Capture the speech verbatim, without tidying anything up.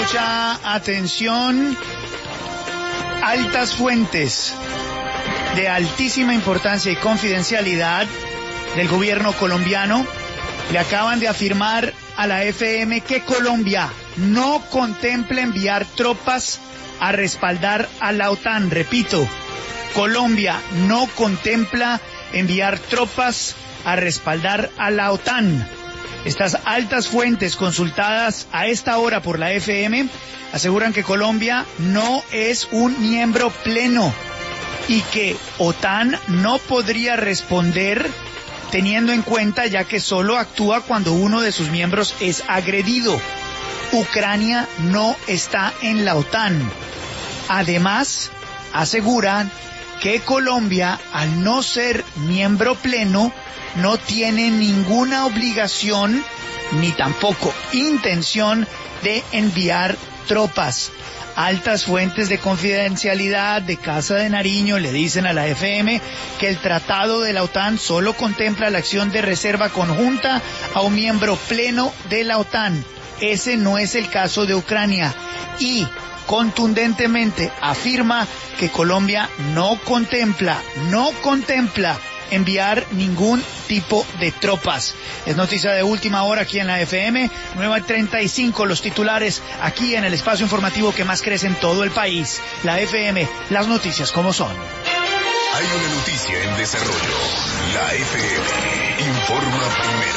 Mucha atención. Altas fuentes de altísima importancia y confidencialidad del gobierno colombiano le acaban de afirmar a la F M que Colombia no contempla enviar tropas a respaldar a la OTAN. Repito, Colombia no contempla enviar tropas a respaldar a la OTAN. Estas altas fuentes consultadas a esta hora por la F M aseguran que Colombia no es un miembro pleno y que OTAN no podría responder teniendo en cuenta ya que solo actúa cuando uno de sus miembros es agredido. Ucrania no está en la OTAN. Además, aseguran que Colombia, al no ser miembro pleno, no tiene ninguna obligación ni tampoco intención de enviar tropas. Altas fuentes de confidencialidad de Casa de Nariño le dicen a la F M que el tratado de la OTAN solo contempla la acción de reserva conjunta a un miembro pleno de la OTAN. Ese no es el caso de Ucrania. Y contundentemente afirma que Colombia no contempla, no contempla enviar ningún tipo de tropas. Es noticia de última hora aquí en la F M, nueve treinta y cinco, los titulares aquí en el espacio informativo que más crece en todo el país. La F M, las noticias como son. Hay una noticia en desarrollo. La F M informa primero.